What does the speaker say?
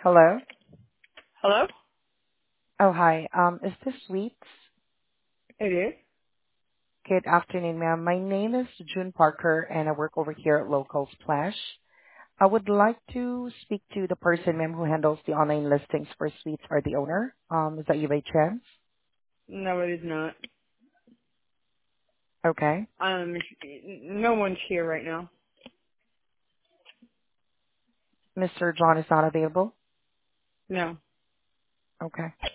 Hello? Hello? Oh, hi. Is this Sweets? It is. Good afternoon, ma'am. My name is June Parker, and I work over here at Local Splash. I would like to speak to the person, ma'am, who handles the online listings for Sweets or the owner. Is that you by chance? No, it is not. Okay. Um, no one's here right now. Mr. John is not available? No. Okay.